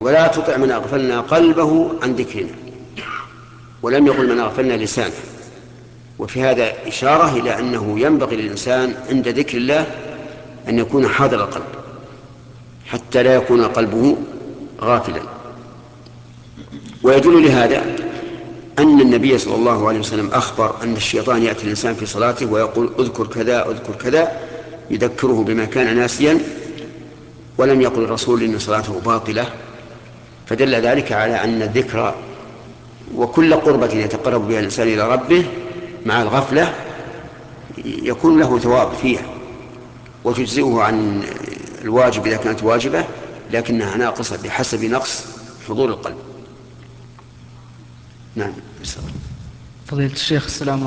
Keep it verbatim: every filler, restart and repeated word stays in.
ولا تطع من أغفلنا قلبه عن ذكرنا، ولم يقل من أغفلنا لسانه. وفي هذا إشارة إلى أنه ينبغي للإنسان عند ذكر الله أن يكون حاضر القلب حتى لا يكون قلبه غافلا. ويدل لهذا أن النبي صلى الله عليه وسلم أخبر أن الشيطان يأتي الإنسان في صلاته ويقول اذكر كذا اذكر كذا، يذكره بما كان ناسيا، ولم يقل الرسول إن صلاته باطلة. فدل ذلك على أن الذكر وكل قربة يتقرب بها الإنسان إلى ربه مع الغفلة يكون له ثواب فيها، وتجزئه عن الواجب إذا كانت واجبة، لكنها ناقصة بحسب نقص حضور القلب. نعم. فضيلة الشيخ، السلام